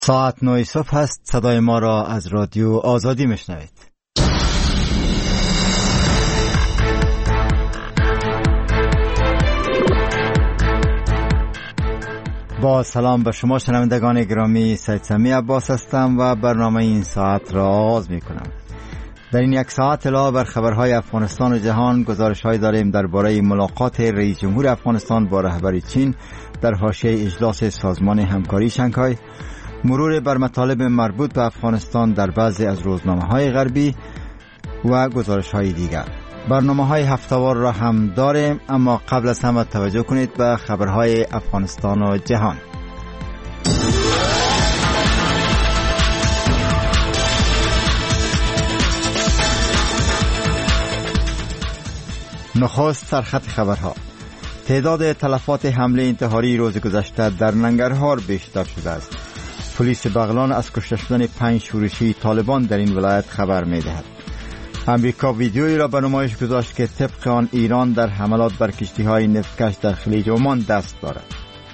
ساعت 9 صبح هست. صدای ما را از رادیو آزادی میشنوید. با سلام به شما شنوندگان گرامی، سید سمی عباس هستم و برنامه این ساعت را آغاز می کنم. در این یک ساعت علاوه بر خبرهای افغانستان و جهان، گزارش‌هایی داریم درباره ملاقات رئیس جمهور افغانستان با رهبر چین در حاشیه اجلاس سازمان همکاری شانگهای، مرور بر مطالب مربوط به افغانستان در بعضی از روزنامه‌های غربی و گزارش‌های دیگر. برنامه‌های هفته‌وار را هم داریم، اما قبل از همه توجه کنید به خبرهای افغانستان و جهان. نخست سرخط خبرها. تعداد تلفات حمله انتحاری روز گذشته در ننگرهار بیشتر شده است. پلیس بغلان از کشته شدن 5 شورشی طالبان در این ولایت خبر می‌دهد. امریکا ویدیویی را به نمایش گذاشت که طبق آن ایران در حملات بر کشتی‌های نفتکش در خلیج عمان دست دارد.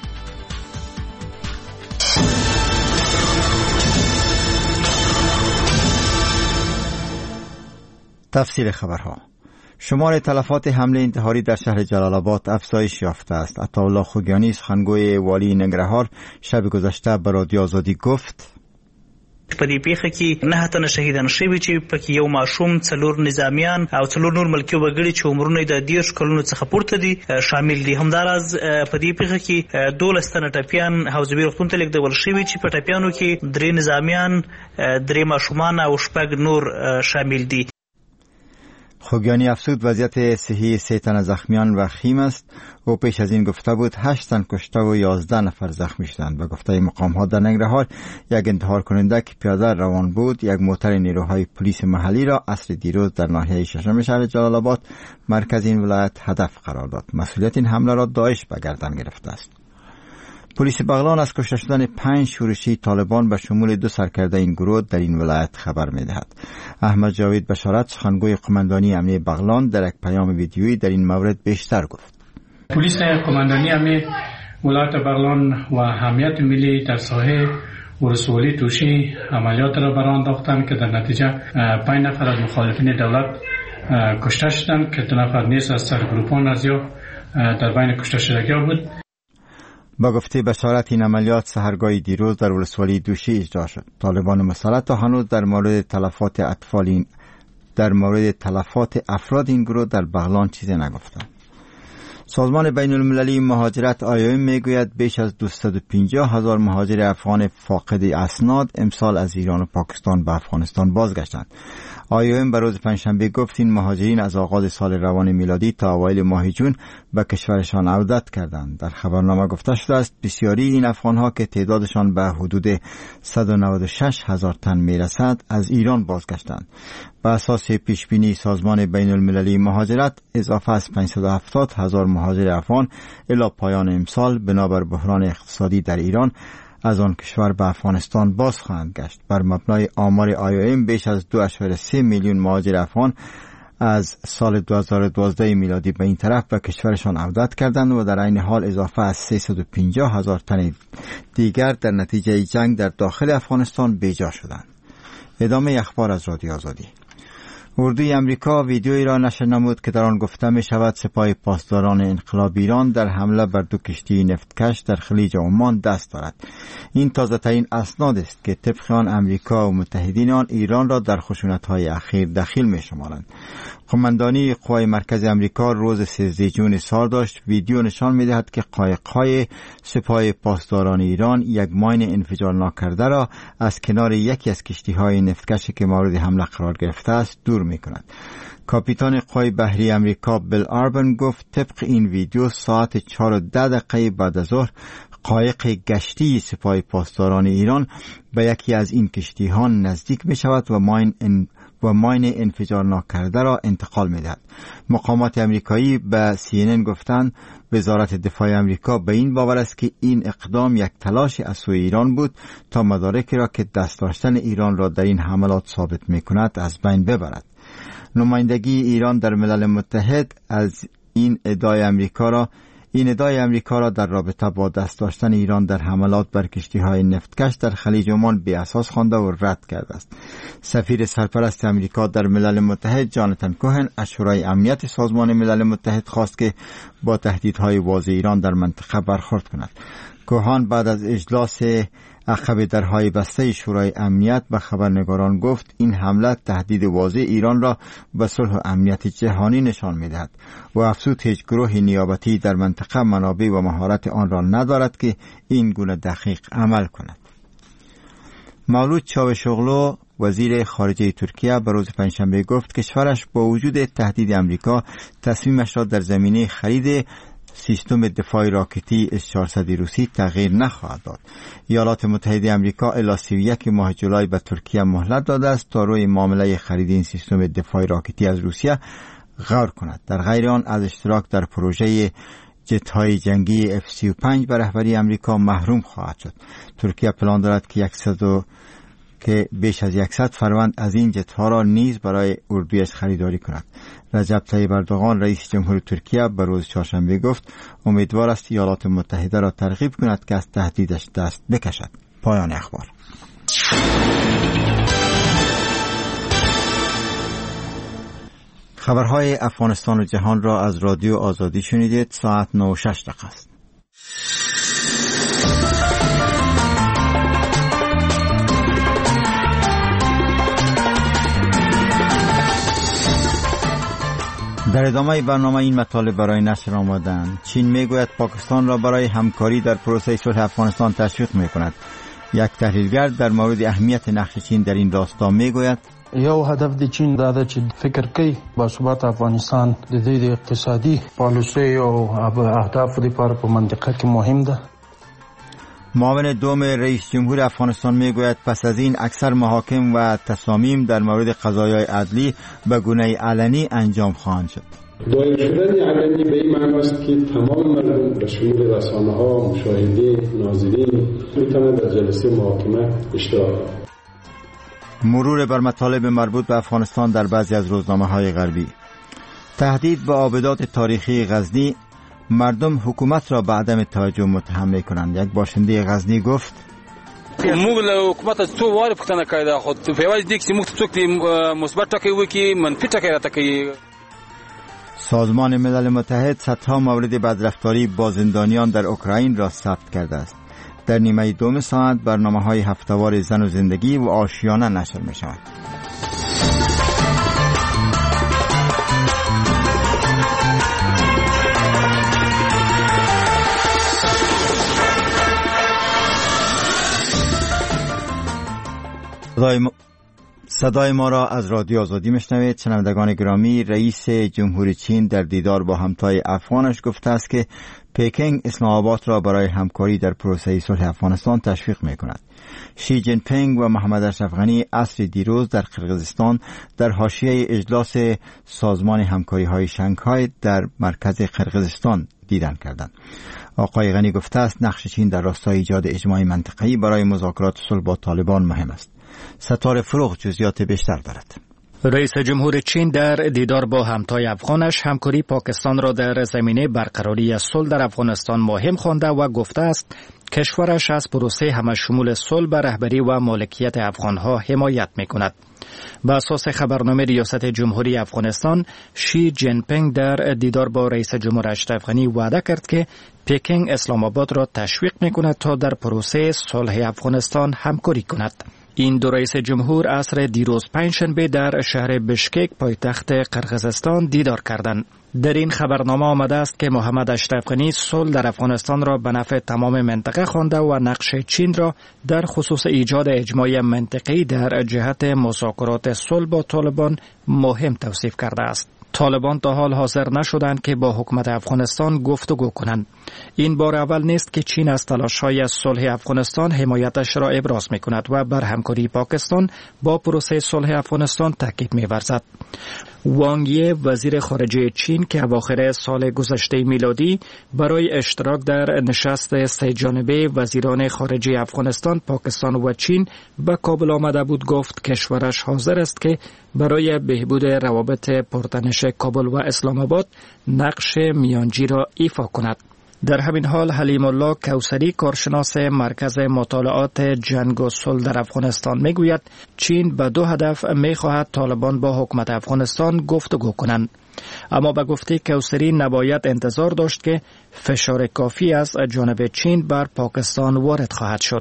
تفصیل خبرها. شمار تلفات حمله انتحاری در شهر جلال آباد افزایش یافته است. عطاالله خوگیانی، سخنگوی والی ننگرهار، شب گذشته به رادیو آزادی گفت: په دې پیښه کې 9 تنه شهیدان شوي چې پکې یو ماشوم، 4 نظامیان او 4 نور ملکي وګړي چې عمرونه د 10 کلونو څخه پورته دي شامل دي. همداراز په دې پیښه کې 12 تنه ټپیان حوزوي روغتون ته لیږدول شوي چې په ټپیانو کې 3 نظامیان، 3 ماشومان او 6 نور شامل دي. خوگیانی افزود وضعیت صحی 3 تن زخمیان وخیم است. او پیش از این گفته بود 8 تن کشته و 11 نفر زخمی شدند. به گفته مقام‌ها در ننگرهار، یک انتحار کننده که پیاده روان بود یک موتر نیروهای پلیس محلی را عصر دیروز در ناحیه ششم شهر جلال آباد، مرکز این ولایت، هدف قرار داد. مسئولیت این حمله را داعش به گردن گرفته است. پلیس بغلان از کشته شدن 5 شورشی طالبان به شمول 2 سرکرده این گروه در این ولایت خبر می‌دهد. احمد جاوید بشارت، سخنگوی قماندانی امنیه بغلان، در یک پیام ویدیویی در این مورد بیشتر گفت: پلیس قماندانی امنیه ولایت بغلان و حاکمیت ملی در ساحه ولسوالی توشی عملیات را برآن انداختند که در نتیجه 5 نفر از مخالفین دولت کشته شدند که 2 نفر نیز از سرگروپان از یا در بین کشته شدگان بود. با گفته بشارت، این عملیات سحرگاه دیروز در ولسوالی دوشی اجرا شد. طالبان مسلط تا هنوز در مورد تلفات افراد این گروه در بغلان چیزی نگفتند. سازمان بین المللی مهاجرت IOM میگوید بیش از 250,000 مهاجر افغان فاقد اسناد امسال از ایران و پاکستان به افغانستان بازگشتند. IOM به روز پنجشنبه گفت این مهاجرین از آغاز سال روان میلادی تا اوایل ماه جون به کشورشان عودت کردند. در خبرنامه گفته شده است بسیاری این افغانها که تعدادشان به حدود 196,000 تن میرسد از ایران بازگشتند. به اساس پیشبینی سازمان بین المللی مهاجرت، اضافه از 570,000 مهاجر افغان الی پایان امسال بنابر بحران اقتصادی در ایران از آن کشور به افغانستان باز خواهند گشت. بر مبنای آمار IOM بیش از 2.3 میلیون مهاجر افغان از سال 2012 میلادی به این طرف به کشورشان عودت کردند و در عین حال اضافه از 350,000 تن دیگر در نتیجه جنگ در داخل افغانستان بیجا شدند. ادامه اخبار از رادیو آزادی. اردوی امریکا ویدیویی را نشر نمود که در آن گفته می شود سپاه پاسداران انقلاب ایران در حمله بر 2 کشتی نفتکش در خلیج عمان دست دارد. این تازه ترین اسناد است که طبق آن امریکا و متحدین آن ایران را در خشونت‌های اخیر دخیل می شمارند. قماندانی قوای مرکز امریکا روز 13 جون سال داشت ویدیو نشان می دهد که قایق‌های سپاه پاسداران ایران یک ماین انفجار ناکرده را از کنار یکی از کشتی‌های نفتکشی که مورد حمله قرار گرفته است دور می کند. کاپیتان قوای بحری امریکا بیل آربن گفت طبق این ویدیو ساعت 4:10 بعد از ظهر قایق گشتی سپاه پاسداران ایران به یکی از این کشتی‌ها نزدیک می شود و ماین انفجار ناکرده را انتقال می دهد. مقامات امریکایی به CNN گفتند وزارت دفاع امریکا به این باور است که این اقدام یک تلاش از سوی ایران بود تا مدارکی را که دست داشتن ایران را در این حملات ثابت می کند از بین ببرد. نمایندگی ایران در ملل متحد از این ادعای امریکا را این ادعای امریکا را در رابطه با دست داشتن ایران در حملات بر کشتی‌های نفتکش در خلیج عمان بی اساس خوانده و رد کرده است. سفیر سرپرست امریکا در ملل متحد جاناتان کوهن از شورای امنیت سازمان ملل متحد خواست که با تهدیدهای واضح ایران در منطقه برخورد کند. کوهن بعد از اجلاس عقب درهای بسته شورای امنیت به خبرنگاران گفت این حمله تهدید واضح ایران را به صلح و امنیت جهانی نشان می‌دهد و افزود هیچ گروه نیابتی در منطقه منابع و مهارت آن را ندارد که این گونه دقیق عمل کند. مولود چاوشوغلو وزیر خارجه ترکیه به روز پنجشنبه گفت کشورش با وجود تهدید امریکا تصمیمش را در زمینه خرید سیستم دفاعی راکتی S-400 روسی تغییر نخواهد داد. ایالات متحده آمریکا الی 31 ماه جولای به ترکیه مهلت داده است تا روی معامله خرید این سیستم دفاعی راکتی از روسیه غور کند. در غیر آن از اشتراک در پروژه جت‌های جنگی F-35 به رهبری آمریکا محروم خواهد شد. ترکیه پلان دارد که بیش از 100 فروند از این جت‌ها را نیز برای اردویش خریداری کند. رجب طیب اردوغان رئیس جمهور ترکیه به روز چهارشنبه گفت امیدوار است ایالات متحده را ترغیب کند که از تهدیدش دست بکشد. پایان اخبار. خبرهای افغانستان و جهان را از رادیو آزادی شنیدید. ساعت 9:06 است. در ادامه برنامه این مطالب برای نشر آمدند. چین میگوید پاکستان را برای همکاری در پروسه صلح افغانستان تشویق میکند. یک تحلیلگر در مورد اهمیت نقش چین در این راستا میگوید یو هدف د چین دا ده چې فکر کوي با ثبات افغانستان د دې اقتصادي پالیسۍ او اهداف لپاره په منطقه کې مهم ده. معاون دوم رئیس جمهور افغانستان میگوید پس از این اکثر محاکم و تصامیم در مورد قضایای عدلی به گونه علنی انجام خواهند شد. دایر شدن علنی به این معنی است که تمام مردم به شمول رسانه‌ها، مشاهدین، ناظرین میتونند در جلسه محاکمه اشتراک کنند. مرور بر مطالب مربوط به افغانستان در بعضی از روزنامه‌های غربی. تهدید به آبدات تاریخی غزنی، مردم حکومت را به عدم توجه متهم می‌کنند. یک باشنده غزنی گفت موږ له حکومت څو واره پوښتنه کړې ده خو په یوازې دې کې موږ څوک مثبت ټکی وکړي منفي ټکی راته کوي. سازمان ملل متحد صدها مورد بدرفتاری با زندانیان در اوکراین را ثبت کرده است. در نیمه دوم ساعت برنامه‌های هفته‌وار زن و زندگی و آشیانه نشر می‌شود. صدای ما را از رادیو آزادی میشنوید. شنوندگان گرامی، رئیس جمهور چین در دیدار با همتای افغانش گفته است که پکینگ اسلام آباد را برای همکاری در پروسه صلح افغانستان تشویق میکند. شی جین پینگ و محمد اشرف غنی عصر دیروز در قرقیزستان در حاشیه اجلاس سازمان همکاری های شانگهای در مرکز قرقیزستان دیدن کردند. آقای غنی گفته است نقش چین در راستای ایجاد اجماع منطقه‌ای برای مذاکرات صلح با طالبان مهم است. ستاره فروغ جزئیات بیشتر دارد. رئیس جمهور چین در دیدار با همتای افغانش همکاری پاکستان را در زمینه برقراری صلح در افغانستان مهم خوانده و گفته است کشورش از پروسه همشمول صلح به رهبری و مالکیت افغانها حمایت می‌کند. به اساس خبرنامه ریاست جمهوری افغانستان، شی جین پینگ در دیدار با رئیس جمهور اشرف غنی وعده کرد که پکینگ اسلام آباد را تشویق می‌کند تا در پروسه صلح افغانستان همکاری کند. این دو رئیس جمهور عصر دیروز پنجشنبه در شهر بشکک پایتخت قرقیزستان دیدار کردند. در این خبرنامه آمده است که محمد اشرف غنی صلح در افغانستان را به نفع تمام منطقه خوانده و نقش چین را در خصوص ایجاد اجماع منطقه‌ای در جهت مذاکرات صلح با طالبان مهم توصیف کرده است. طالبان تا حال حاضر نشدند که با حکومت افغانستان گفتگو کنند. این بار اول نیست که چین از تلاش‌های صلح افغانستان حمایتش را ابراز می‌کند و بر همکاری پاکستان با پروسه صلح افغانستان تاکید می‌ورزد. وانگ یی وزیر خارجه چین که اواخر سال گذشته میلادی برای اشتراک در نشست سه جانبه وزیران خارجه افغانستان، پاکستان و چین به کابل آمده بود گفت کشورش حاضر است که برای بهبود روابط پرتنش کابل و اسلام آباد نقش میانجی را ایفا کند. در همین حال حلیم الله کوثری کارشناس مرکز مطالعات جنگ و صلح در افغانستان میگوید چین به 2 هدف میخواهد طالبان با حکومت افغانستان گفتگو کنند. اما به گفته کوثری نباید انتظار داشت که فشار کافی از جانب چین بر پاکستان وارد خواهد شد.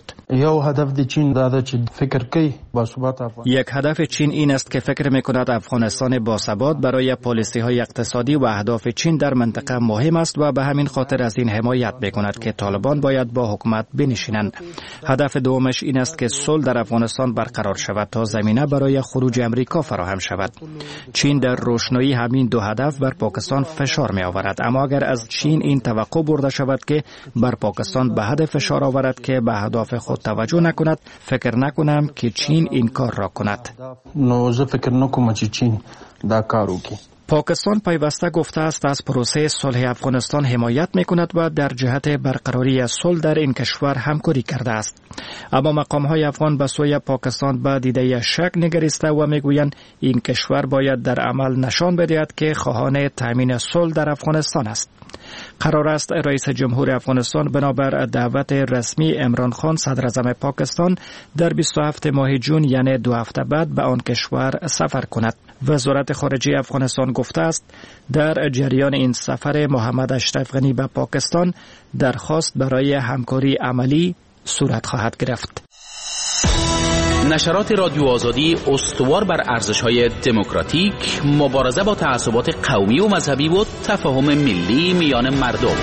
یک هدف چین این است که فکر می‌کند افغانستان باثبات برای پالیسی‌های اقتصادی و اهداف چین در منطقه مهم است و به همین خاطر از این حمایت می‌کند که طالبان باید با حکومت بنشینند. هدف دومش این است که صلح در افغانستان برقرار شود تا زمینه برای خروج امریکا فراهم شود. چین در روشنایی همین 2 هدف بر پاکستان فشار می‌آورد، اما اگر از چین این توقع برده شود که بر پاکستان به حد فشار آورد که به اهداف خود توجه نکند، فکر نکنم که چین این کار را کند. پاکستان پیوسته گفته است از پروسه صلح افغانستان حمایت می‌کند و در جهت برقراری صلح در این کشور همکاری کرده است. اما مقام‌های افغان به سوی پاکستان به دیده شک نگریسته و می‌گویند این کشور باید در عمل نشان بدهد که خواهان تامین صلح در افغانستان است. قرار است رئیس جمهور افغانستان بنابر دعوت رسمی عمران خان صدر اعظم پاکستان در 27 ماه جون یعنی 2 هفته بعد به آن کشور سفر کند. وزارت خارجه افغانستان گفته است در جریان این سفر محمد اشرف غنی به پاکستان درخواست برای همکاری عملی صورت خواهد گرفت. نشرات رادیو آزادی استوار بر ارزش‌های دموکراتیک، مبارزه با تعصبات قومی و مذهبی و تفاهم ملی میان مردم.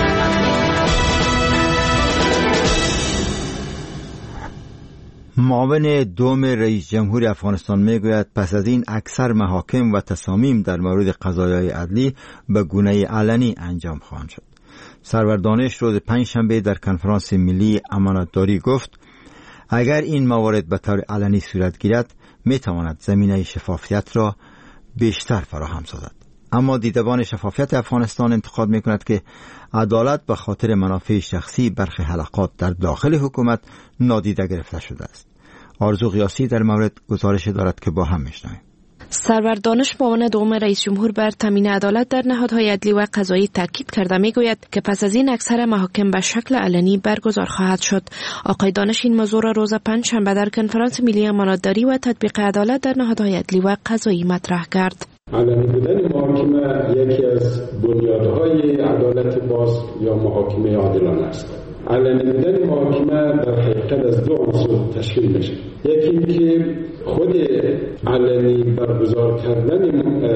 معاون دوم رئیس جمهور افغانستان میگوید پس از این اکثر محاکم و تصامیم در مورد قضایای عدلی به گونه علنی انجام خواهند شد. سرور دانش روز پنجشنبه در کنفرانس ملی امانتداری گفت اگر این موارد به طور علنی صورت گیرد میتواند زمینه شفافیت را بیشتر فراهم سازد. اما دیدبان شفافیت افغانستان انتقاد میکند که عدالت به خاطر منافع شخصی برخی حلقات در داخل حکومت نادیده گرفته شده است. آرزو قیاسی در مورد گزارش دارد که با هم میشنویم. سرور دانش معاون دوم رئیس جمهور بر تامین عدالت در نهادهای عدلی و قضایی تاکید کرده میگوید که پس از این اکثر محاکم به شکل علنی برگزار خواهد شد. آقای دانش این موضوع را روز پنجشنبه در کنفرانس ملی امانتداری و تطبیق عدالت در نهادهای عدلی و قضایی مطرح کرد. علنی بودن محاکمه یکی از بنیادهای عدالت باز یا محاکمه عادلانه است. علنی بودن محاکمه در حقیقت از 2 عنصر تشکیل میشه. یکی اینکه خود علنی برگزار کردن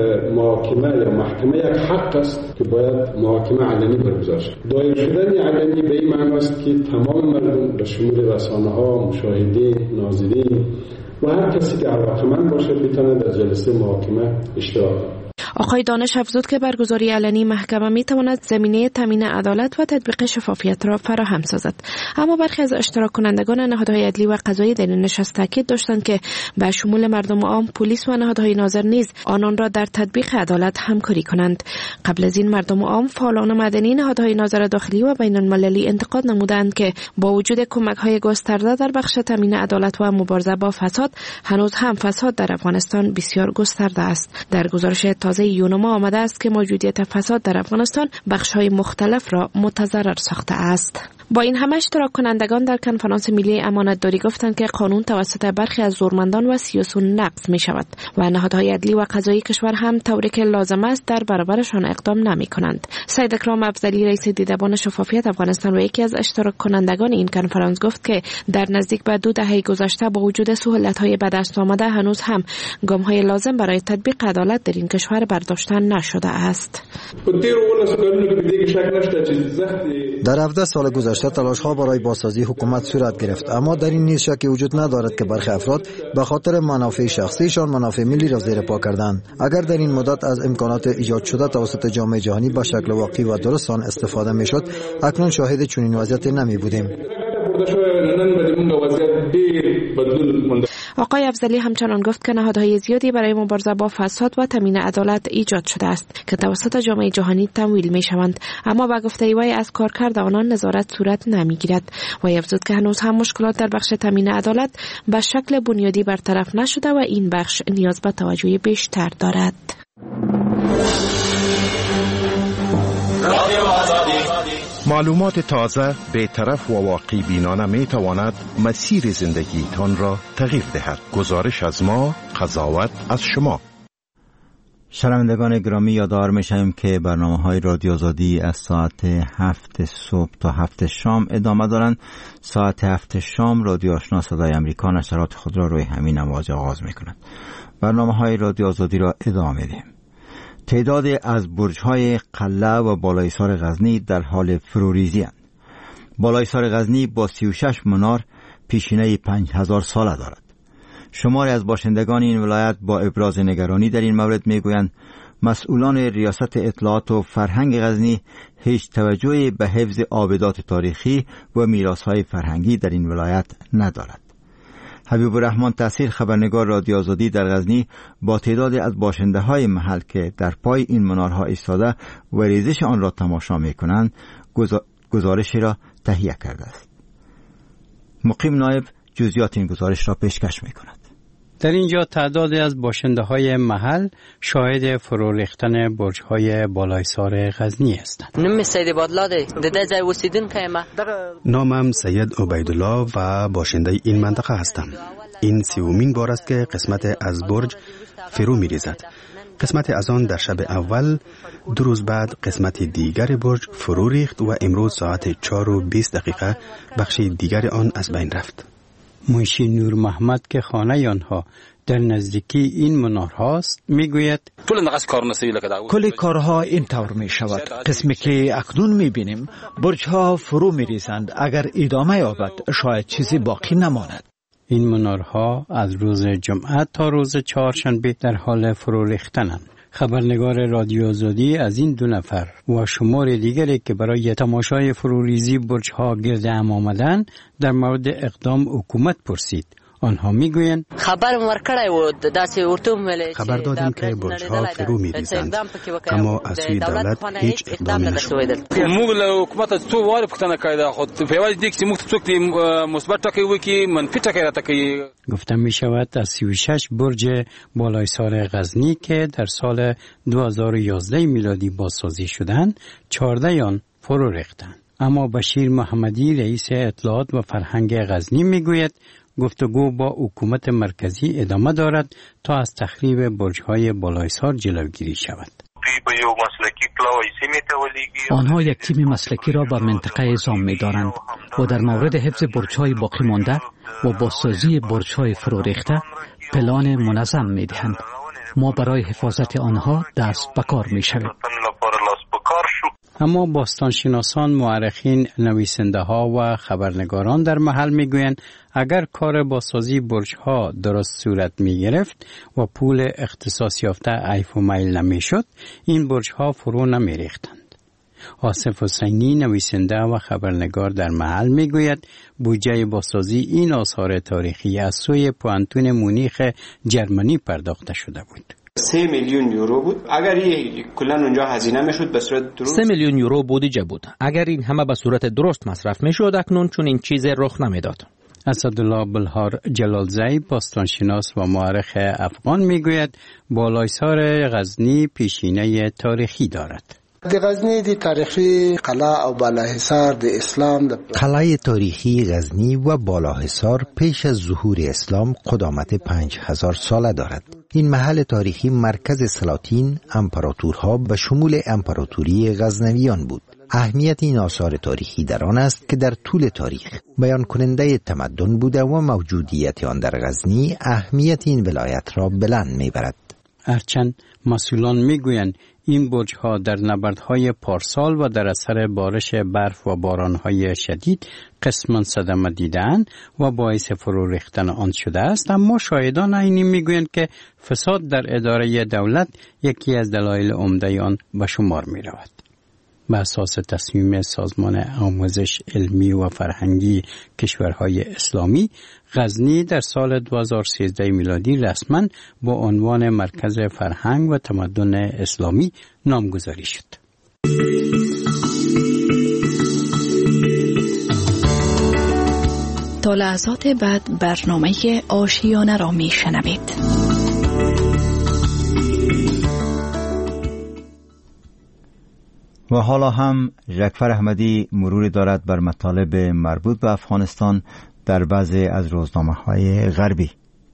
محاکمه یا محکمه یک حق است که باید محاکمه علنی برگزار شود. دایر شدن علنی به این معنی است که تمام مردم به شمول رسانه‌ها، مشاهدین، ناظرین و هر کسی که علاقه‌مند باشه میتونه در جلسه محاکمه اشتراک کنه. آقای دانش افزود که برگزاری علنی محکمه میتواند زمینه تامین عدالت و تطبیق شفافیت را فراهم سازد. اما برخی از اشتراک کنندگان نهادهای عدلی و قضایی در این نشست تاکید داشتند که به شمول مردم عام، پلیس و نهادهای ناظر نیز آنان را در تطبیق عدالت همکاری کنند. قبل از این مردم عام، فعالان مدنی، نهادهای ناظر داخلی و بین المللی انتقاد نمودند که با وجود کمک‌های گسترده در بخش تامین عدالت و مبارزه با فساد، هنوز هم فساد در افغانستان بسیار گسترده است. در گزارش تازه یونما آمده است که موجودیت فساد در افغانستان بخش‌های مختلف را متضرر ساخته است. با این همه اشتراک کنندگان در کنفرانس ملی امانتداری گفتند که قانون توسط برخی از زورمندان و سیاسیون نقض می شود و نهادهای عدلی و قضایی کشور هم طوری که لازم است در برابرشان اقدام نمی کنند. سید اکرام افضلی رئیس دیدبان شفافیت افغانستان و یکی از اشتراک کنندگان این کنفرانس گفت که در نزدیک به 2 دهه گذشته با وجود سهولت‌های به دست آمده هنوز هم گام‌های لازم برای تطبیق عدالت در این کشور برداشته نشده است. در 17 سال گذشته تلاش‌ها برای بازسازی حکومت صورت گرفت، اما در این نیز شکی وجود ندارد که برخی افراد به خاطر منافع شخصیشان منافع ملی را زیر پا کردند. اگر در این مدت از امکانات ایجاد شده توسط جامعه جهانی به شکل واقعی و درست آن استفاده می‌شد، اکنون شاهد چنین وضعیتی نمی‌بودیم. آقای افضلی همچنان گفت که نهادهای زیادی برای مبارزه با فساد و تامین عدالت ایجاد شده است که توسط جامعه جهانی تمویل می شوند، اما با گفته وی از کارکرد آنان نظارت صورت نمی گیرد. وی افزود که هنوز هم مشکلات در بخش تامین عدالت به شکل بنیادی برطرف نشده و این بخش نیاز به توجه بیشتر دارد. معلومات تازه، بی‌طرف و واقعی بینانه می تواند مسیر زندگیتان را تغییر دهد. گزارش از ما، قضاوت از شما. شنوندگان گرامی، یادآور می‌شویم که برنامه‌های رادیو آزادی از ساعت 7 صبح تا 7 شام ادامه دارند. ساعت 7 شام رادیو آشنا صدای امریکا نشرات خود را روی همین امواج آغاز می‌کند. برنامه‌های رادیو آزادی را ادامه می‌دهیم. تعداد از برج‌های قلعه و بالایسار غزنی در حال فروریزی اند. بالایسار غزنی با 36 منار پیشینه 5000 ساله دارد. شماری از باشندگان این ولایت با ابراز نگرانی در این مورد میگویند مسئولان ریاست اطلاعات و فرهنگ غزنی هیچ توجهی به حفظ آبدات تاریخی و میراث‌های فرهنگی در این ولایت ندارد. حبیب الرحمن تحصیل، خبرنگار رادیو آزادی در غزنی، با تعدادی از باشنده‌های محل که در پای این منارها ایستاده و ریزش آن را تماشا می‌کنند گزارشی را تهیه کرده است. مقیم نایب جزئیات این گزارش را پیشکش می‌کند. در اینجا تعدادی از باشنده‌های محل شاهد فرو ریختن برج‌های بالایسار غزنی هستند. نامم سید عبیدالله و باشنده این منطقه هستم. این 30مین بار است که قسمت از برج فرو می‌ریزد. قسمت از آن در شب اول، 2 روز بعد قسمت دیگر برج فرو ریخت و امروز ساعت 4:20 بخش دیگر آن از بین رفت. منشی نور محمد که خانه آنها در نزدیکی این منارهاست میگوید کل کارها این طور می شود. قسمی که اکنون می بینیم برجها فرو می ریزند. اگر ادامه یابد شاید چیزی باقی نماند. این منارها از روز جمعه تا روز چهارشنبه در حال فرو ریختنند. خبرنگار رادیو آزادی از این 2 نفر و شمار دیگری که برای تماشای فروریزی برج‌ها گرد هم آمدند در مورد اقدام حکومت پرسید. آنها میگویند خبر دادیم که برج‌ها فرو می‌ریزند، اما از سوی دولت هیچ اقدامی نشد. موږ له حکومت څو واره پوښتنه کړې ده، خو په یوازې دې کې موږ څوک دې مثبت ټکی وکړي، منفي ټکی راته کوي. گفته می شود از 36 برج بالایسار غزنی که در سال 2011 میلادی بازسازی شدند، 14 آن فرو ریختند. اما بشیر محمدی رئیس اطلاعات و فرهنگ غزنی میگوید گفتگو با حکومت مرکزی ادامه دارد تا از تخریب برج‌های بالایسار جلوگیری شود. آنها یک تیم مسلکی را به منطقه اعزام می‌دارند و در مورد حفظ برج‌های باقی مانده و بازسازی برج‌های فرو ریخته پلان منظم می‌دهند. ما برای حفاظت آنها دست به کار می‌شویم. اما باستانشناسان، مورخین، نویسنده‌ها و خبرنگاران در محل میگویند اگر کار بازسازی برج‌ها درست صورت می‌گرفت و پول اختصاص یافته عیف و میل نمی‌شد، این برج‌ها فرو نمی‌ریختند. آصف حسینی، نویسنده و خبرنگار در محل میگوید بودجه بازسازی این آثار تاریخی از سوی پوانتون مونیخ جرمنی پرداخته شده بود. 3 میلیون یورو بود. اگر کلا اونجا هزینه میشد به صورت درست 3 میلیون یورو بودجه بود. اگر این همه به صورت درست مصرف میشد اکنون چون این چیز رخ نمیداد. اسدالله بلهار جلالزی، باستانشناس و مورخ افغان میگوید بالایسار غزنی پیشینه تاریخی دارد. غزنی دی تاریخی قلعه او بالاحصار د اسلام قلعه تاریخی غزنی و بالاحصار پیش از ظهور اسلام قدامت 5000 ساله دارد. این محل تاریخی مرکز سلاطین امپراتورها به شمول امپراتوری غزنویان بود. اهمیت این آثار تاریخی در آن است که در طول تاریخ بیان کننده تمدن بوده و موجودیت آن در غزنی اهمیت این ولایت را بلند میبرد. هرچند مسئولان میگویند این برج‌ها در نبردهای پارسال و در اثر بارش برف و باران‌های شدید قسماً صدمه دیدند و باعث فرو ریختن آن شده است، اما شاهدان عینی میگویند که فساد در اداره دولت یکی از دلایل عمده آن به شمار می‌رود. بر اساس تصمیم سازمان آموزش علمی و فرهنگی کشورهای اسلامی، غزنی در سال 2013 میلادی رسما با عنوان مرکز فرهنگ و تمدن اسلامی نامگذاری شد. تا لحظات بعد برنامه آشیانه را میشنوید. و و حالا هم جعفر احمدی مروری دارد بر مطالب مربوط به افغانستان در بعضی از روزنامه‌های غربی.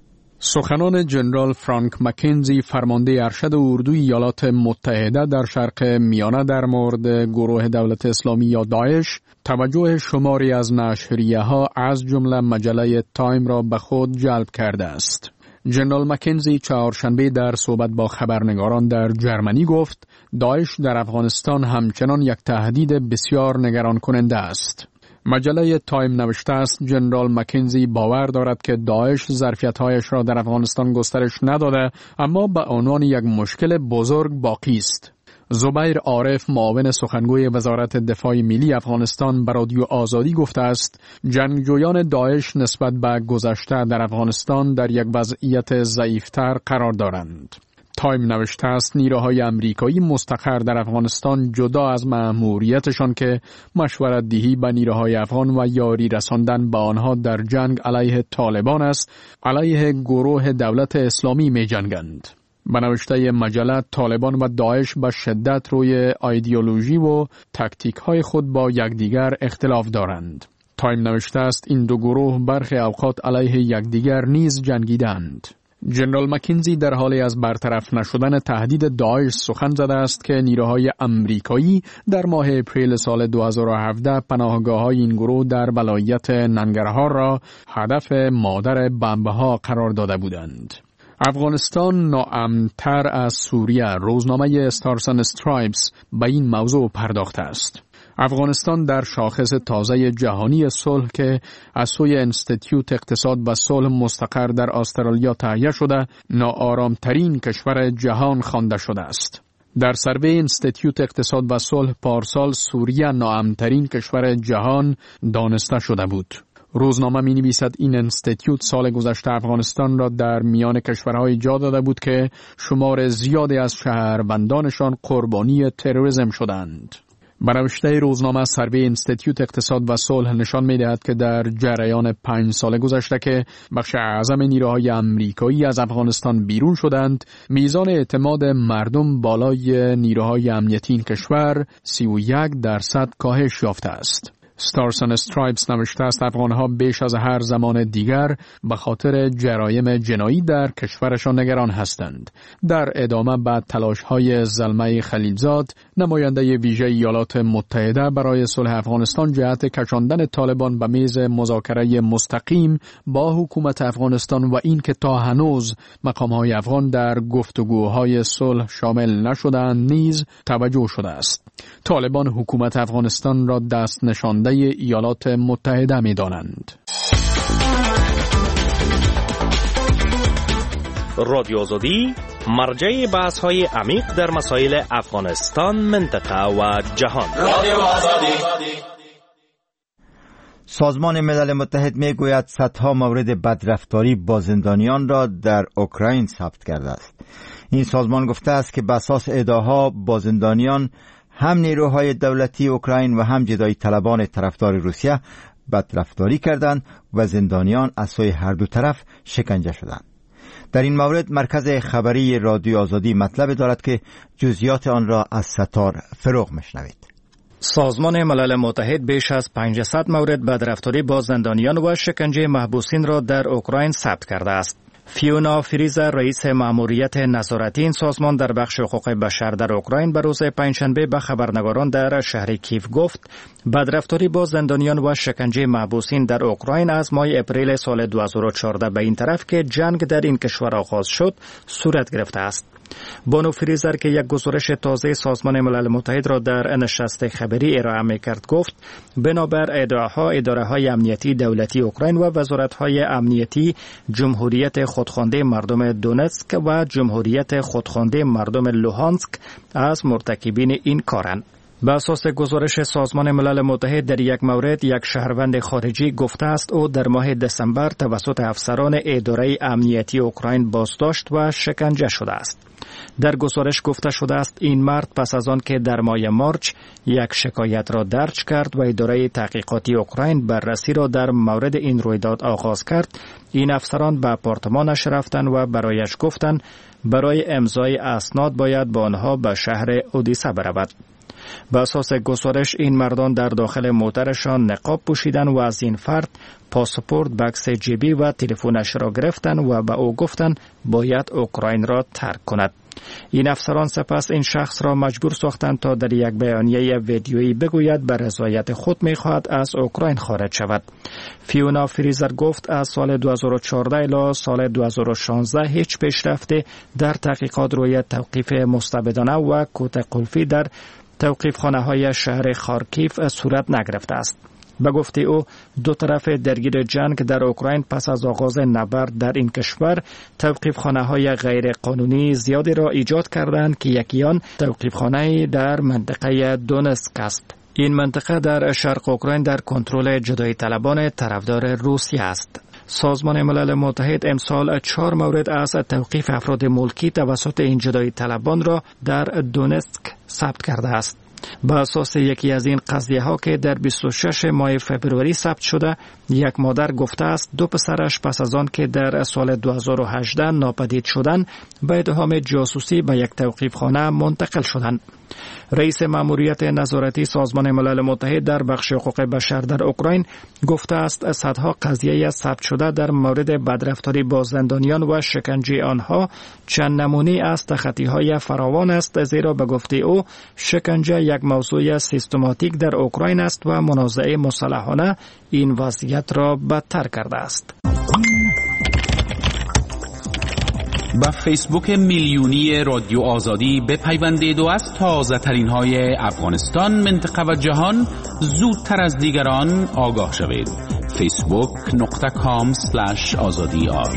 سخنان جنرال فرانک مکنزی فرمانده ارشد اردوی ایالات متحده در شرق میانه در مورد گروه دولت اسلامی یا داعش توجه شماری از نشریه‌ها از جمله مجله تایم را به خود جلب کرده است. جنرال مکنزی چهارشنبه در صحبت با خبرنگاران در جرمنی گفت داعش در افغانستان همچنان یک تهدید بسیار نگران کننده است. مجله تایم نوشته است جنرال مکنزی باور دارد که داعش ظرفیت‌هایش را در افغانستان گسترش نداده اما به عنوان یک مشکل بزرگ باقی است. زبیر عارف معاون سخنگوی وزارت دفاع ملی افغانستان به رادیو آزادی گفته است جنگجویان داعش نسبت به گذشته در افغانستان در یک وضعیت ضعیفتر قرار دارند. تایم نوشته است نیروهای امریکایی مستقر در افغانستان جدا از مأموریتشان که مشورت دهی به نیروهای افغان و یاری رساندن به آنها در جنگ علیه طالبان است، علیه گروه دولت اسلامی می جنگند. به نوشته مجله طالبان و داعش به شدت روی ایدئولوژی و تاکتیک های خود با یکدیگر اختلاف دارند. تایم نوشته است این دو گروه برخی اوقات علیه یکدیگر نیز جنگیدند. جنرال مکنزی در حالی از برطرف نشدن تهدید داعش سخن زده است که نیروهای امریکایی در ماه اپریل سال 2017 پناهگاه‌های این گروه در ولایت ننگرهار را هدف مادر بمب‌ها قرار داده بودند. افغانستان ناامن‌تر از سوریه روزنامه استارس اند استرایپس به این موضوع پرداخته است. افغانستان در شاخص تازه جهانی صلح که از سوی انستیتیوت اقتصاد و صلح مستقر در استرالیا تهیه شده ناآرامترین کشور جهان خوانده شده است. در سروی انستیتیوت اقتصاد و صلح پارسال سوریه ناامن‌ترین کشور جهان دانسته شده بود. روزنامه می نویسد این انستیتیوت سال گذشته افغانستان را در میان کشورهای جا داده بود که شمار زیادی از شهروندانشان قربانی تروریسم شدند. برنامه روزنامه سروی انستیتیوت اقتصاد و صلح نشان می‌دهد که در جریان 5 سال گذشته که بخش اعظم نیروهای امریکایی از افغانستان بیرون شدند، میزان اعتماد مردم بالای نیروهای امنیتی این کشور 31% کاهش یافته است. استارس اند استرایپس نوشته است افغانها بیش از هر زمان دیگر به خاطر جرایم جنایی در کشورشان نگران هستند. در ادامه به تلاش‌های زلمه خلیلزاد نماینده ویژه ایالات متحده برای صلح افغانستان جهت کشاندن طالبان به میز مذاکره مستقیم با حکومت افغانستان و این که تا هنوز مقام‌های افغان در گفتگوهای صلح شامل نشدند نیز توجه شده است. طالبان حکومت افغانستان را دست نشانده ایالات متحده می دانند. رادیو آزادی مرجع بحث های عمیق در مسائل افغانستان، منطقه و جهان. رادیو آزادی. سازمان ملل متحد می گوید صدها مورد بدرفتاری با زندانیان را در اوکراین ثبت کرده است. این سازمان گفته است که به اساس ادعاها با زندانیان هم نیروهای دولتی اوکراین و هم جدایی طلبان طرفدار روسیه بدرفتاری کردند و زندانیان از سوی هر دو طرف شکنجه شدند. در این مورد مرکز خبری رادیو آزادی مطلب دارد که جزئیات آن را از ستار فروغ میشنوید. سازمان ملل متحد بیش از 500 مورد بدرفتاری با زندانیان و شکنجه محبوسین را در اوکراین ثبت کرده است. فیونا فریزر رئیس مأموریت نظارتی این سازمان در بخش حقوق بشر در اوکراین به روز پنجشنبه به خبرنگاران در شهر کیف گفت بدرفتاری با زندانیان و شکنجه محبوسین در اوکراین از ماه اپریل سال 2014 به این طرف که جنگ در این کشور آغاز شد صورت گرفته است. بانو فریزر که یک گزارش تازه سازمان ملل متحد را در نشست خبری ارائه می‌کرد گفت بنابر ادعاها اداره‌های امنیتی دولتی اوکراین و وزارت‌های امنیتی جمهوریت خودخوانده مردم دونتسک و جمهوریت خودخوانده مردم لوهانسک از مرتکبین این کارند. به اساس گزارش سازمان ملل متحد در یک مورد یک شهروند خارجی گفته است او در ماه دسامبر توسط افسران اداره امنیتی اوکراین بازداشت و شکنجه شده است. در گزارش گفته شده است این مرد پس از آن که در ماه مارچ یک شکایت را درج کرد و اداره تحقیقاتی اوکراین بررسی را در مورد این رویداد آغاز کرد، این افسران به آپارتمانش رفتند و برایش گفتند برای امضای اسناد باید با آنها به شهر اودیسا برود. به اساس گزارش این مردان در داخل موترشان نقاب پوشیدن و از این فرد پاسپورت، بکس جیبی و تلفنش را گرفتند و به او گفتند باید اوکراین را ترک کند. این افسران سپس این شخص را مجبور ساختند تا در یک بیانیه ویدیویی بگوید به رضایت خود می‌خواهد از اوکراین خارج شود. فیونا فریزر گفت از سال 2014 الی سال 2016 هیچ پیشرفتی در تحقیقات روی توقیف مستبدانه و کوته قلفی در توقیفخانه‌های شهر خارکیف صورت نگرفته است. به گفته او دو طرف درگیر جنگ در اوکراین پس از آغاز نبرد در این کشور توقیفخانه‌های غیر قانونی زیادی را ایجاد کردند که یکی آن توقیفخانه در منطقه دونسک است. این منطقه در شرق اوکراین در کنترل جدایی طلبان طرفدار روسیه است. سازمان ملل متحد امسال 4 مورد از توقیف افراد ملکی توسط این جدایی طلبان را در دونسک ثبت کرده است. به اساس یکی از این قضیه ها که در 26 ماه فبروری ثبت شده، یک مادر گفته است دو پسرش پس از آن که در سال 2018 ناپدید شدند به اتهام جاسوسی به یک توقیفخانه منتقل شدند. رئیس مأموریت نظارتی سازمان ملل متحد در بخش حقوق بشر در اوکراین گفته است صدها قضیه ثبت شده در مورد بدرفتاری با زندانیان و شکنجه آنها چند نمونه از تخطی‌های فراوان است، زیرا به گفته او شکنجه یک موضوع سیستماتیک در اوکراین است و منازعه مسلحانه این وضعیت را بدتر کرده است. با فیسبوک میلیونی رادیو آزادی بپیوندید و از تازه ترین های افغانستان، منطقه و جهان زودتر از دیگران آگاه شوید. facebook.com/azadi.ar.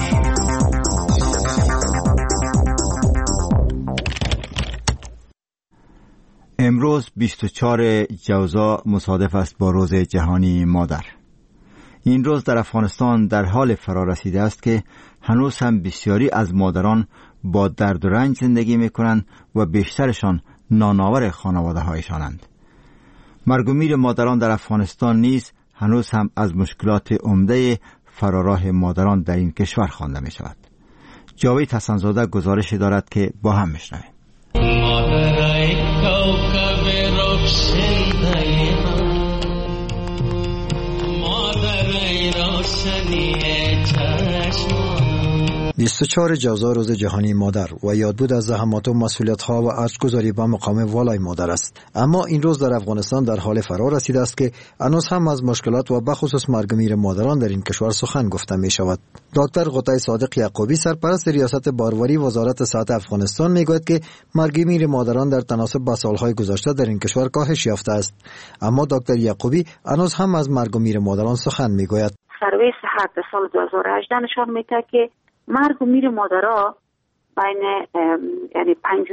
امروز 24 جوزا مصادف است با روز جهانی مادر. این روز در افغانستان در حال فرا رسیده است که هنوز هم بسیاری از مادران با درد و رنج زندگی می کنند و بیشترشان نانآور خانواده هایشانند. مرگ و میر مادران در افغانستان نیز هنوز هم از مشکلات عمده فراراه مادران در این کشور خوانده می شود. جاوید حسن‌زاده گزارش دارد که با هم میشنویم. مادرای کوكب روشنی مادرای روشنی چشم 24 جوزا روز جهانی مادر و یادبود از زحمات و مسئولیت‌ها و ارزگذاری به مقام والای مادر است. اما این روز در افغانستان در حال فرا رسیده است که هنوز هم از مشکلات و بخصوص مرگ و میر مادران در این کشور سخن گفته می شود. دکتر قطعی صادق یعقوبی سرپرست ریاست باروری وزارت صحت افغانستان میگوید که مرگ و میر مادران در تناسب با سالهای گذشته در این کشور کاهش یافته است. اما دکتر یعقوبی هنوز هم از مرگ و میر مادران سخن میگوید. سروی صحت سال 2018 نشان میده که مرگ و میر مادرها بین یعنی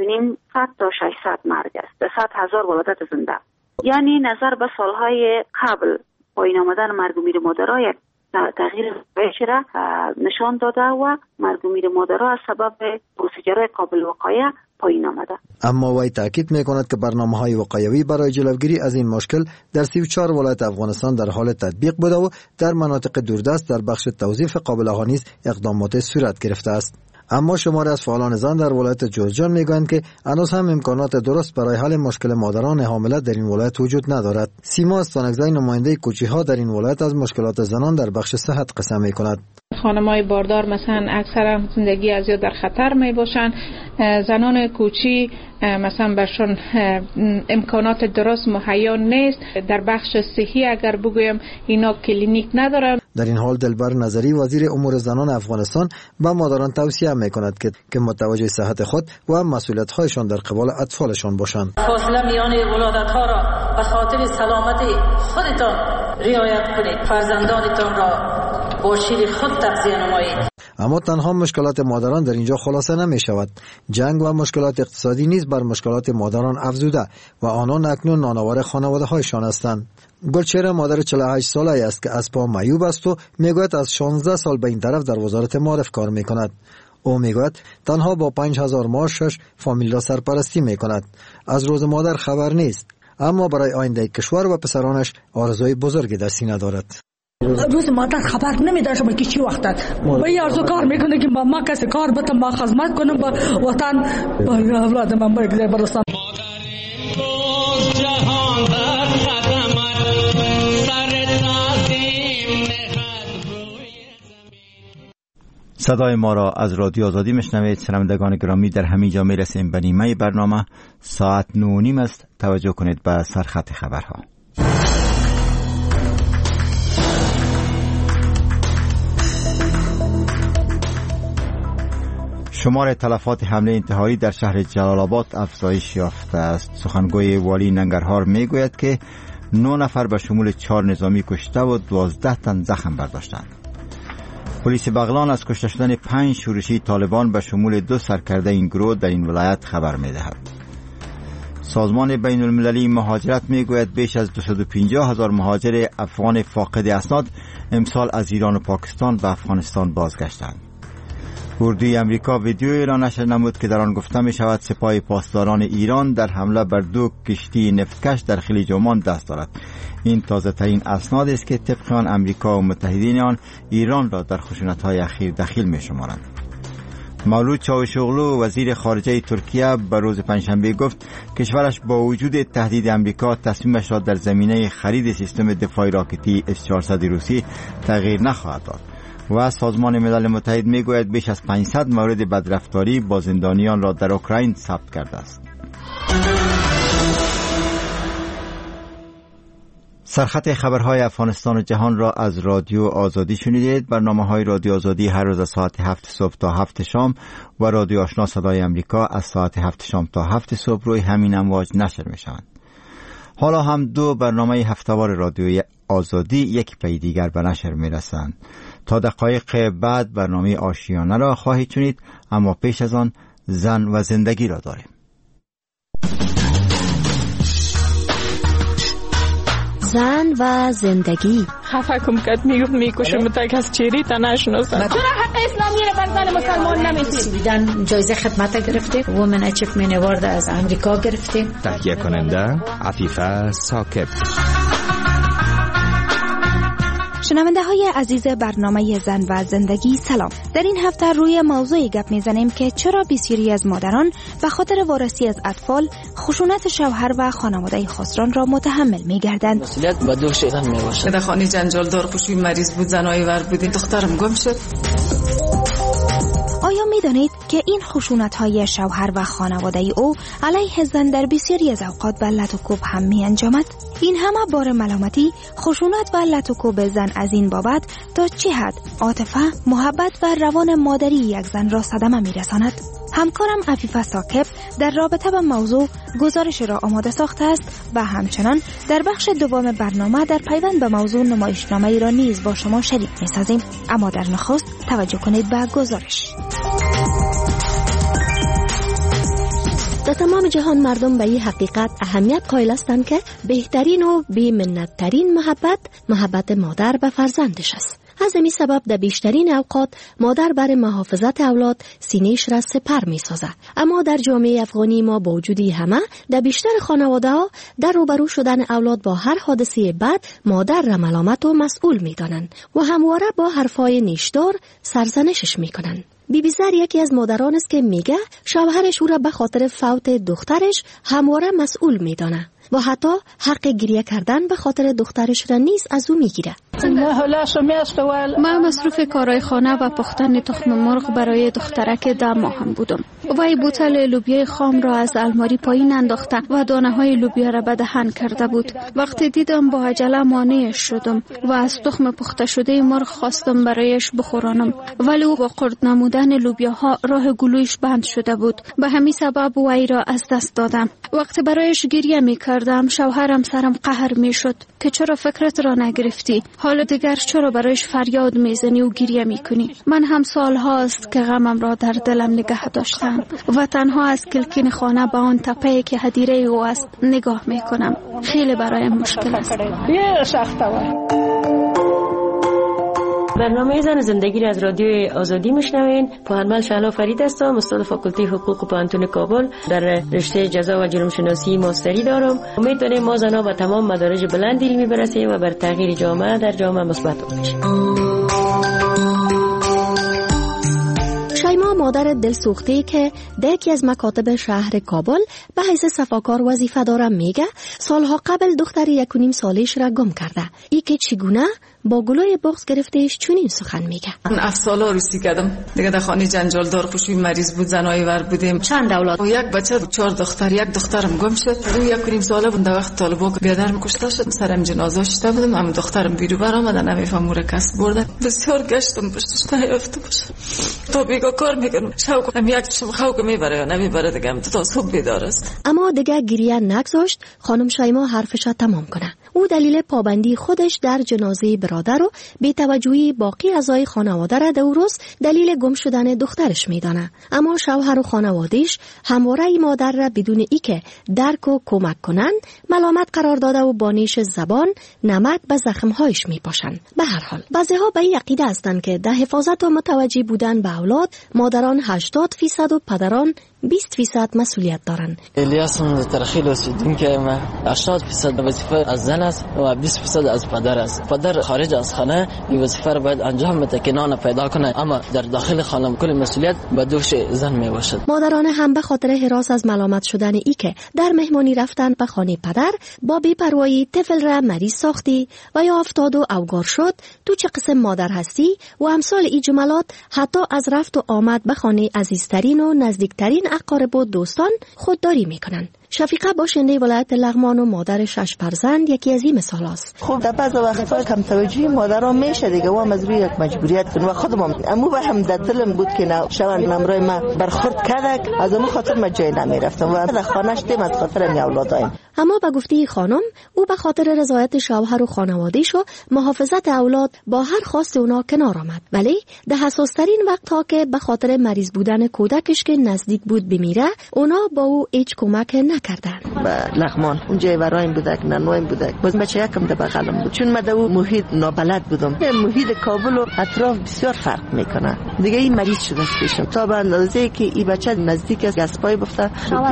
5.5 تا 600 مرگ است. 100,000 ولادت زنده. یعنی نظر به سالهای قبل پایین آمدن مرگ و میر مادرها یک تغییر را نشان داده و مرگ و میر مادرها از سبب پروسیجرهای قابل وقایع پایین آمده. اما وی تاکید میکند که برنامه‌های وقایوی برای جلوگیری از این مشکل در 34 ولایت افغانستان در حال تطبیق بوده و در مناطق دوردست در بخش توظیف قابل‌ها نیز اقدامات صورت گرفته است. اما شماری از فعالان زن در ولایت جوزجان میگویند که هنوز هم امکانات درست برای حل مشکل مادران حامله در این ولایت وجود ندارد. سیما استانکزی نماینده کوچی‌ها در این ولایت از مشکلات زنان در بخش صحت قصه میکند. خانم‌های باردار مثلا اکثرا زندگی از یا در خطر می باشند. زنان کوچی مثلا برشون امکانات درست مهیا نیست. در بخش صحی اگر بگویم اینا کلینیک ندارن. در این حال دلبر نظری وزیر امور زنان افغانستان به مادران توصیه میکند که متوجه صحت خود و مسئولیت‌هایشان در قبال اطفالشان باشند. فاصله میان ولادت‌ها را به خاطر سلامتی خودتان رعایت کنید. فرزندانتان را با شیر خود تغذیه نمایید. اما تنها مشکلات مادران در اینجا خلاصه نمی شود. جنگ و مشکلات اقتصادی نیز بر مشکلات مادران افزوده و آنان اکنون نانآور خانواده هایشان هستند. گلچهره مادر 48 ساله است که از پا معیوب است و میگوید از 16 سال به این طرف در وزارت معارف کار میکند. او میگوید تنها با 5000 معاشش فامیل را سرپرستی میکند. از روز مادر خبر نیست، اما برای آینده کشور و پسرانش آرزوی بزرگی در سینه دارد. روز مادر خبر نمیداشم که چی وقت به ارزو کار میکنه که با ما کسی کار بتم با خدمت کنم با وطن با اولاد من بگذره برستان. صدای ما را از رادیو آزادی میشنوید. شنوندگان گرامی، در همین جا میرسیم به نیمه برنامه. ساعت 9:30 است. توجه کنید به سرخط خبرها. شمار تلفات حمله انتحاری در شهر جلال آباد افزایش یافته است. سخنگوی والی ننگرهار میگوید که 9 نفر به شمول 4 نظامی کشته و 12 تن زخم برداشتند. پلیس بغلان از کشته شدن 5 شورشی طالبان به شمول 2 سرکرده این گروه در این ولایت خبر می‌دهد. سازمان بین المللی مهاجرت میگوید بیش از 250,000 مهاجر افغان فاقد اسناد امسال از ایران و پاکستان به افغانستان بازگشتند. اردوی امریکا ویدیویی را نشر نمود که در آن گفته می شود سپاه پاسداران ایران در حمله بر 2 کشتی نفتکش در خلیج عمان دست دارد. این تازه ترین اسناد است که طبق آن امریکا و متحدین آن ایران را در خشونت‌های اخیر دخیل می شمارند. مولود چاوشوغلو وزیر خارجه ترکیه به روز پنجشنبه گفت کشورش با وجود تهدید امریکا تصمیمش را در زمینه خرید سیستم دفاعی راکتی S-400 روسی تغییر نخواهد داد. و سازمان ملل متحد میگوید بیش از 500 مورد بدرفتاری با زندانیان را در اوکراین ثبت کرده است. سرخط خبرهای افغانستان و جهان را از رادیو آزادی شنیدید. برنامه‌های رادیو آزادی هر روز از ساعت 7 صبح تا 7 شام و رادیو آشنا صدای امریکا از ساعت 7 شام تا 7 صبح روی همین امواج نشر می‌شوند. حالا هم 2 برنامه هفته‌وار رادیو آزادی یک پی دیگر به نشر می‌رسند. تا دقایق بعد برنامه آشیانه را خواهید شنید، اما پیش از آن زن و زندگی را داریم. زن و زندگی. خفه کم کد میکشه متک از چیری تا نشناسم. چرا حق اسلامی را بر زن مسلمان نمیتید؟ دیدن جایزه خدمت گرفته، وومن اچیومنت اوارد از امریکا گرفته. تهیه کننده عفیفه ثاقب. شنونده های عزیز برنامه زن و زندگی، سلام. در این هفته روی موضوعی گپ میزنیم که چرا بسیاری از مادران به خاطر وارسی از اطفال خشونت شوهر و خانواده خسران را متحمل میگردند. مسئولیت به دوش زن میباشد. در خانه جنجال دار خوشبین مریض بود، زنای ور بودین، دخترم گم شد. آیا میدانید که این خشونت های شوهر و خانواده او علیه زن در بسیاری از اوقات به لط و کوب هم می انجامد؟ این همه بار ملامتی، خشونت و لط و کوب زن از این بابت تا چه حد عاطفه، محبت و روان مادری یک زن را صدمه می رساند؟ همکارم عفیفه ثاقب در رابطه با موضوع گزارش را آماده ساخته است و همچنان در بخش دوم برنامه در پیوند به موضوع نمایشنامه را نیز با شما شریک می سازیم. اما در نخست توجه کنید به گزارش. در تمام جهان مردم به این حقیقت اهمیت قائل هستند که بهترین و بی‌منت‌ترین محبت مادر به فرزندش است. از همین سبب در بیشترین اوقات مادر برای محافظت اولاد سینه‌اش را سپر می‌سازد. اما در جامعه افغانی ما با وجود همه در بیشتر خانواده‌ها در روبرو شدن اولاد با هر حادثه بد مادر را ملامت و مسئول می‌دانند و همواره با حرفای نیشدار سرزنشش می‌کنند. بیبی زر یکی از مادران است که میگه شوهرش او را به خاطر فوت دخترش همواره مسئول میدانه و حتی حق گریه کردن به خاطر دخترش را نیز از او میگیره. ما مصروف کارهای خانه و پختن تخم مرغ برای دخترک 10 ماهم بودم. وی بوتل لوبیا خام را از الماری پایین انداخته و دانه های لوبیا را به دهن کرده بود. وقتی دیدم با عجله مانعش شدم و از تخم پخته شده مرغ خواستم برایش بخورانم، ولی او با قرد نمودن لوبیاها راه گلویش بند شده بود. به همین سبب وی را از دست دادم. وقتی برایش گریه می کردم شوهرم سرم قهر می شد که چرا فکرت را نگرفتی؟ حالا دیگر چرا برایش فریاد میزنی و گریه میکنی؟ من هم سال هاست که غمم را در دلم نگه داشتم و تنها از کلکین خانه به آن تپه‌ای که هدیره او است نگاه میکنم. خیلی برایم مشکل است. برنامه زن زندگی را از رادیو آزادی میشنوین. پوهنمند شهلا فرید هستم، استاد فاکولته حقوق پانتون کابل، در رشته جزا و جرم شناسی ماستری دارم. امید داریم ما زنها به تمام مدارج بلند علمی برسیم و بر تغییر جامعه در جامعه مثبت باشیم. شیما مادر دلسوخته که در یکی از مکاتب شهر کابل به حیث صفاکار وظیفه دارم میگه سالها قبل دختر 1.5 سالش را گم کرده. ای که چگونه با گلوی بغض گرفتهش چنین سخن میگه. من 7 سال عروسی کردم دیگه، در خانه جنجال دار خوشی مریض بود، زنایی ور بودیم. چند اولاد؟ یک بچه 4 دختر، یک دخترم گم شد. او 1.5 ساله بود وقت طالبا بیادرم کشته شد. سرم جنازه شده بودم، هم دخترم بیرو بر آمدن، نمیفهم مور کس بردن. بسیار گشتم پشتش نیافته باشه. تو بیگا کار میکنم، شوق هم یک چشم خوک میبره یا نمیبره دیگه، هم تا صبح بیدار است. اما دیگه گریه نگذاشت خانم شیما حرفش تمام کنه. او دلیل پابندی خودش در جنازه برادر و بی‌توجهی باقی اعضای خانواده را درست دلیل گم شدن دخترش میدانه. اما شوهر و خانواده‌اش همواره ای مادر را بدون ای که درک و کمک کنند ملامت قرار داده و با نیش زبان نمک به زخم‌هایش میپاشند. به هر حال بعضی‌ها به این عقیده هستند که در حفاظت و متوجه بودن به اولاد مادران 80% و پدران 20% مسئولیت دارند. الیاس ترخیل رسیدیم که 80% وظیفه از زن است و 20% از پدر است. پدر خارج از خانه این وظیفه را باید انجام بده که نان پیدا کنه، اما در داخل خانه کل مسئولیت به دوش زن می باشد. مادران هم به خاطر هراس از ملامت شدن ای که در مهمانی رفتن به خانه پدر با بی‌پروایی طفل را مریض ساختی و یا افتاد و اوگار شد، تو چه قسم مادر هستی و امثال این جملات حتی از رفت و آمد به خانه عزیزترین و نزدیکترین اقارب و دوستان خودداری میکنن. شفیقه باشنده ولایت لغمان و مادر 6 فرزند یکی از این مثال است. خب در بعض وقتا کم توجهی مادرها میشه دیگه و از روی یک مجبوریت و خودم امو به هم در دلم بود که نه شوان نمرای ما برخورد کرد، از اون خاطر ما جای نمیرفتم و در خانه‌اش دیم از خاطر می اولادایم. اما به گفته خانم او به خاطر رضایت شوهر و خانواده‌اش و محافظت اولاد با هر خواست اونا کنار آمد، ولی در حساس‌ترین وقت‌ها که به خاطر مریض بودن کودکش که نزدیک بود بمیره اونا با او هیچ کمک نکردن. به لغمان اونجا ورایم بودک نانوایم بودک باز بچه یکم در بغلم بود، چون من در اون محیط نابلد بودم. محیط کابل و اطراف بسیار فرق میکنه دیگه. این مریض شده پیشم تا به اندازه که این بچه نزدیک از گسپای بفته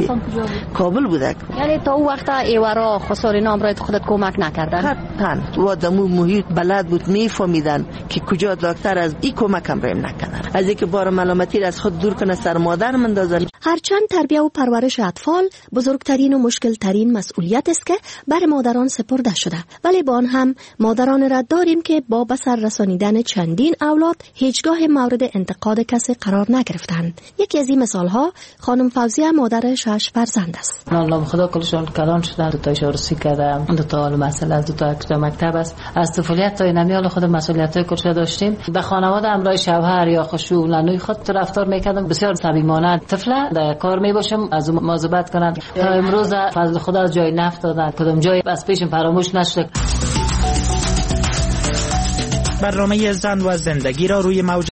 کابل بودک. یعنی تا اون وقت ایورا خسار نامرای خودت کمک نکردن؟ حتما و دمو محیط بلد بود، میفهمیدن که کجا دکتر از این کمک هم ریم نکنن، از اینکه بار ملامتی از خود دور کنه سر مادر مندازن. هرچند تربیت و پرورش اطفال بزرگترین و مشکل ترین مسئولیت است که بر مادران سپرده شده، ولی با آن هم مادران را داریم که با به سر رسانیدن چندین اولاد هیچگاه مورد انتقاد کسی قرار نگرفتند. یکی از این مثال ها خانم فوزیه مادر 6 فرزند است. الله خدا کلشون کلان شدن، دو تایش عروسی کردم، دو تا مسئله از دو تا مکتب است. از طفولیت تا نمیال خود مسئولیت‌های کلش داشتیم. به خانواده همراه شوهر یا خشوع لنوی خود رفتار میکردم، بسیار صمیمانه. طفله در کار میباشم از مواظبت کنم. تا امروز فضل خدا از جای نفت دادن، کدام جای از پیشم فراموش نشد. برنامه زن و زندگی را روی موج